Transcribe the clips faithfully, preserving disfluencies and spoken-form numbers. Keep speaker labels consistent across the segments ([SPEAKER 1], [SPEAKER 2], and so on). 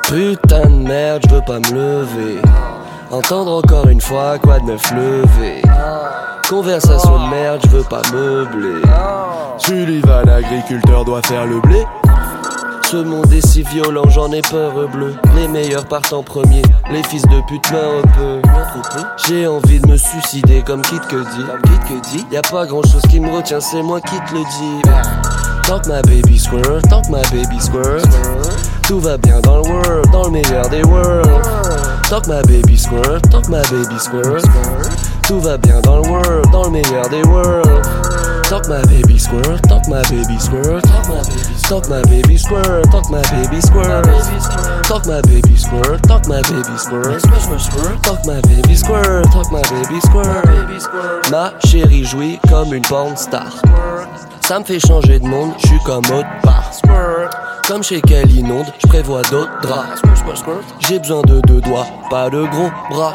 [SPEAKER 1] Putain de merde, je veux pas me lever. Entendre encore une fois quoi de neuf levé. Conversation de merde, je veux pas meubler.
[SPEAKER 2] Sullivan, agriculteur, doit faire le blé.
[SPEAKER 1] Ce monde est si violent, j'en ai peur bleu. Les meilleurs partent en premier, les fils de pute meurent un peu. J'ai envie de me suicider comme Kid Cudi. Y'a pas grand chose qui me retient, c'est moi qui te le dis. Talk my baby squirt, talk my baby squirt. Tout va bien dans le world, dans le meilleur des worlds. Talk my baby squirt, talk my baby squirt. Tout va bien dans le world, dans le meilleur des worlds. Talk my baby squirt, talk my baby squirt. Talk my baby squirt, talk my baby squirt. Talk my baby squirt, talk my baby squirt. Talk my baby squirt, talk my baby squirt. Ma chérie jouit comme une porn star. Ça me fait changer de monde, je suis comme autre part. Comme chez quel inonde, je prévois d'autres draps. J'ai besoin de deux doigts, pas de gros bras.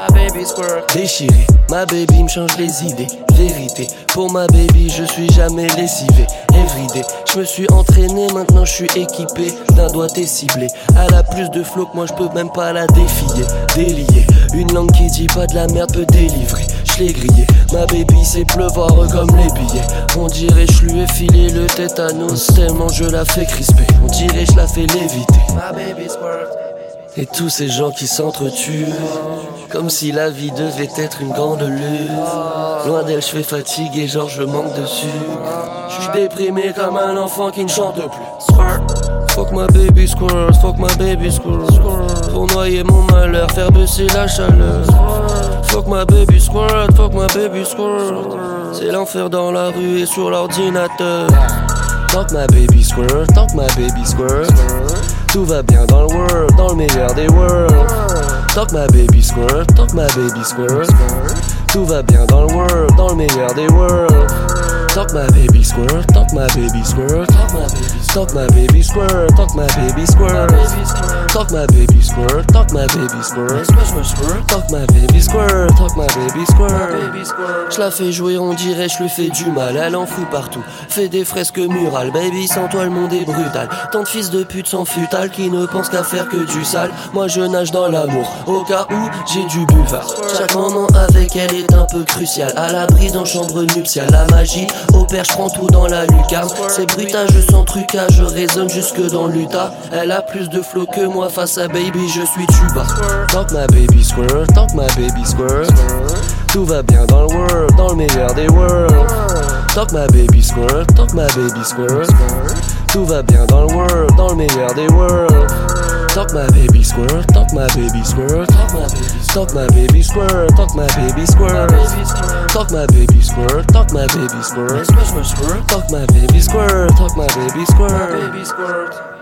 [SPEAKER 1] Déchiré, ma baby me change les idées. Vérité, pour ma baby je suis jamais lessivé. Everyday, je me suis entraîné, maintenant je suis équipé d'un doigté ciblé. Elle a plus de flow que moi, je peux même pas la défier. Délier, une langue qui dit pas de la merde peut délivrer. Je l'ai grillé, ma baby c'est pleuvoir comme les billets. On dirait je lui ai filé le tétanos tellement je la fais crisper. On dirait je la fais léviter. Ma baby squirt. Et tous ces gens qui s'entretuent comme si la vie devait être une grande lutte. Loin d'elle je fais fatigué, genre je manque de sucre. Je suis déprimé comme un enfant qui ne chante plus. Fuck my baby squirt, fuck my baby squirt. Pour noyer mon malheur, faire baisser la chaleur. Fuck my baby squirt, fuck my baby squirt. C'est l'enfer dans la rue et sur l'ordinateur. Talk my baby squirt, talk my baby squirt. Tout va bien dans le world, dans le meilleur des worlds. Talk my baby squirt, talk my baby squirt. Tout va bien dans le world, dans le meilleur des worlds. Talk my baby squirt, talk my baby squirt. Talk my baby squirt, talk my baby squirt. Talk my baby squirt, talk my baby squirt. Talk my baby squirt, talk my baby squirt. Je la fais jouer, on dirait je lui fais du mal. Elle en fout partout, fait des fresques murales. Baby, sans toi le monde est brutal. Tant de fils de pute sans futal qui ne pensent qu'à faire que du sale. Moi je nage dans l'amour, au cas où j'ai du buvard. Chaque moment avec elle est un peu crucial. À l'abri dans chambre nuptiale, la magie opère, je prends tout dans la lucarne. C'est brutal, je sens trucage, je résonne jusque dans l'Utah. Elle a plus de flow que moi, face à baby je suis tuba. Talk my baby squirt, talk my baby squirt. Tout va bien dans le world, dans le meilleur des worlds. Talk my baby squirt, talk my baby squirt. Tout va bien dans le world, dans le meilleur des worlds. Talk my baby squirt, talk my baby squirt. Talk my baby squirt, talk my baby squirt. Talk my baby squirt, talk my baby squirt. Talk my baby squirt, talk my baby squirt.